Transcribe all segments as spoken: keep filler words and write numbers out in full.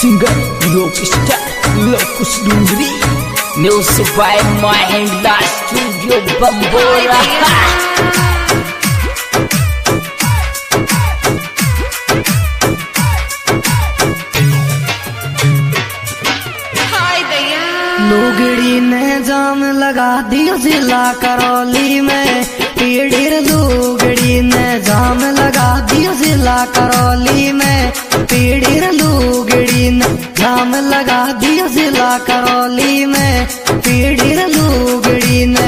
Singer Rockstar Lokus Dungri, music by Mahendra Studio Bambora. लुगड़ी ने जाम लगा दियो जिला करौली में, पीढ़ी लुगड़ी ने जाम लगा दियो जिला करौली में, पीढ़ी लुगड़ी ने जाम लगा दियो जिला करौली में, पीढ़ी लुगड़ी ने।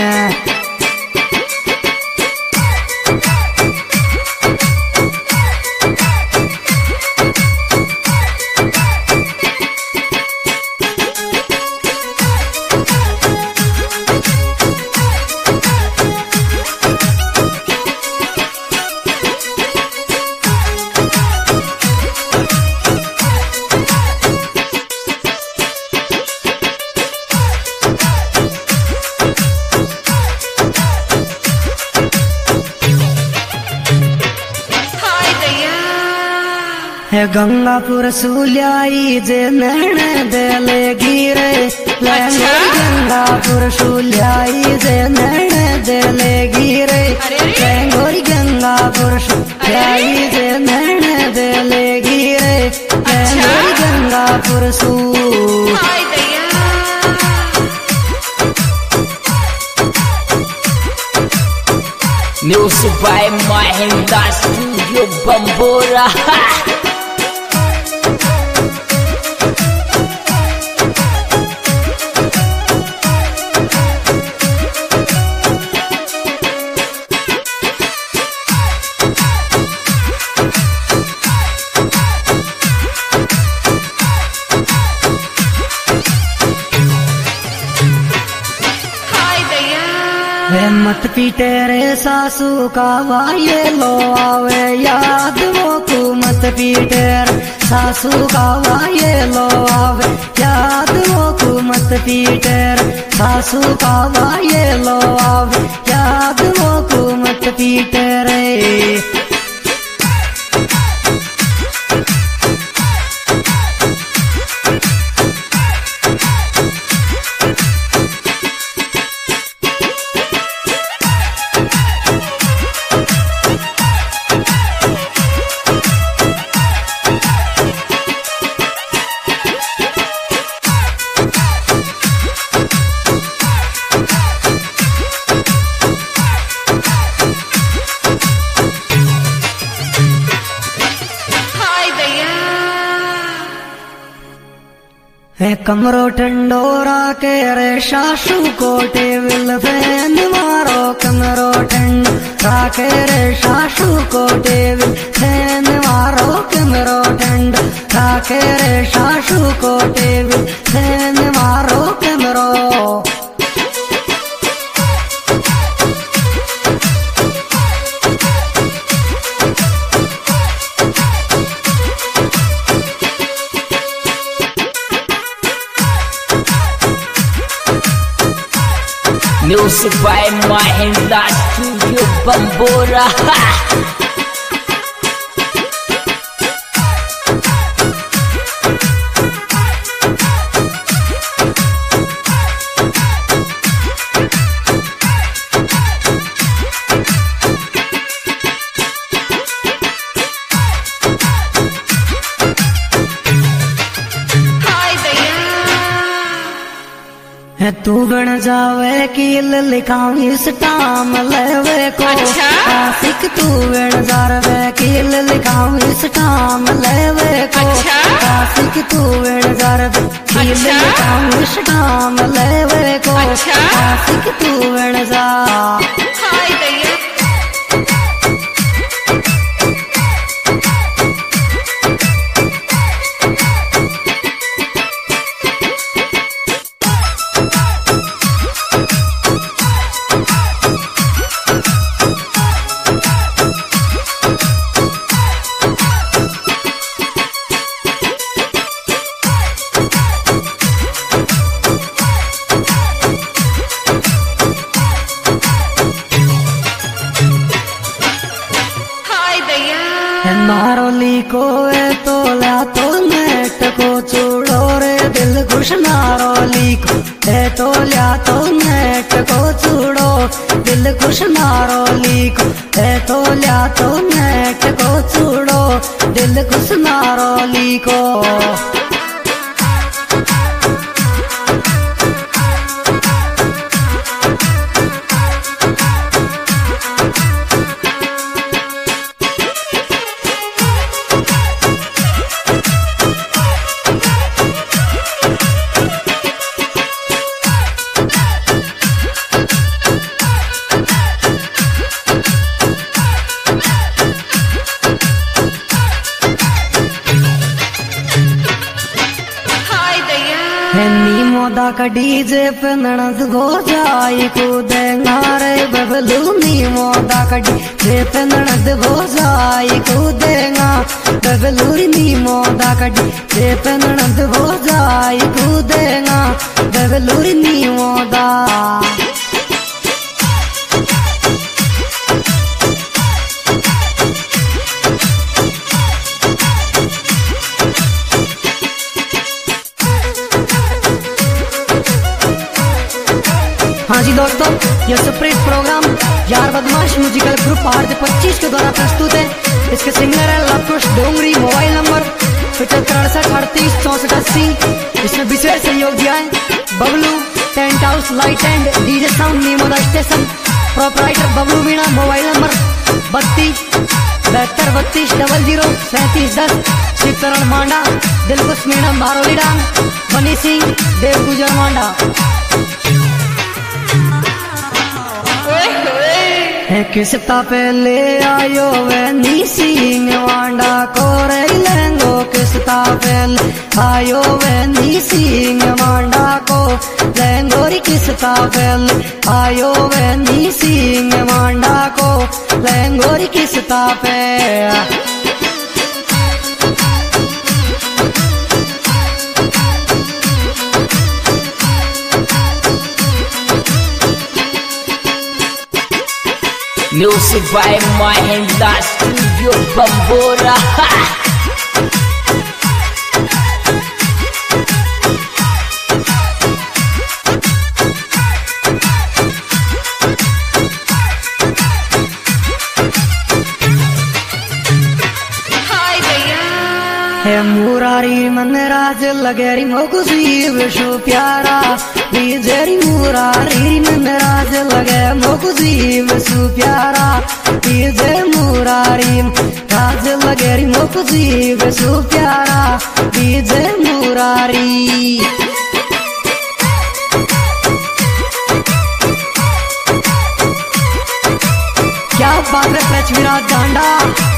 है गंगापुर सुलियाई जे नैन देले गिरे, गंगापुर सुलियाई जे नैन देले गिरे, गंगोरी गंगापुर सुलियाई जे नैन देले गिरे, गंगोरी गंगापुर सु। Music by Mahendra Studio Bambora. मत पीटे रे सासू का वाये लो आवे याद, वो को मत पीटे रे सासू का वाये लो आवे याद, वो को मत पीटे रे सासू का वाये लो आवे याद, वो को मत पीटे रे। है कमरो ठंडोरा के रे सासू कोटे विल फैन मारो, कमरो ठंडोरा के रे सासू कोटे विल फैन मारो, कमरो ठंडोरा के रे सासू कोटे विल फैन मारो कमरो। Music by Mahendra Studio Bambora. है तू बन जावे कील लिखाऊं इस टाम लेवे को, आशिक तू बन जावे कील लिखाऊं इस टाम लेवे को, आशिक तू बन जावे कील लिखाऊं इस टाम लेवे को, आशिक तू बन जा। नारोली को ए तोला तो नेट को खुश नारोली को है तो लिया तो नेट को चूड़ो दिल खुश नारोली को है तो लिया तो नेट को चूड़ो दिल खुश नारोली को। मोदा का डीजे पे ननद हो जाई कूदेगा रे बबलू नी मोदा का डीजे पे ननद हो जाई कूदेगा बबलू नी मोदा का डीजे पे ननद हो जाई कूदेगा बबलू नी मोदा। हाँ जी दोस्तों, यह सुप्रीत प्रोग्राम यार बदमाश म्यूजिकल ग्रुप आठ पच्चीस के द्वारा प्रस्तुत है। इसके सिंगर है लवकुश डोंगरी। मोबाइल नंबर पचहत्तर अड़सठ अड़तीस चौसठ अस्सी। इसमें विशेष सहयोग दिया है Bablu tent house light and DJ sound Neemoda station. Proprietor Bablu Meena. Mobile number बत्तीस बहत्तर बत्तीस डबल जीरो सैंतीस दस। शिवचरण मांडा, दिलकुश मीणा, मारोली डांग, बनी सिंह, देव गुजर मांडा। किसता पहले आयो वे नी सिंह वांडा को रे लेंगो किसता पहले आयो वे नी सिंह वांडा को लेंगोरी किसता पहले आयो वे नी सिंह वांडा को लेंगोरी किसता पे। Music by Mahinda Studio Bambora. है मुरारी मन राज लगेरी मोकु जीव शो प्यारा बीजेरी मुरारी मन राज लगे मोकु जीव सु प्यारा बीजे मुरारी राज लगेरी मोकु जीव सु प्यारा बीजे मुरारी। क्या बात है पृथ्वीराज डांडा।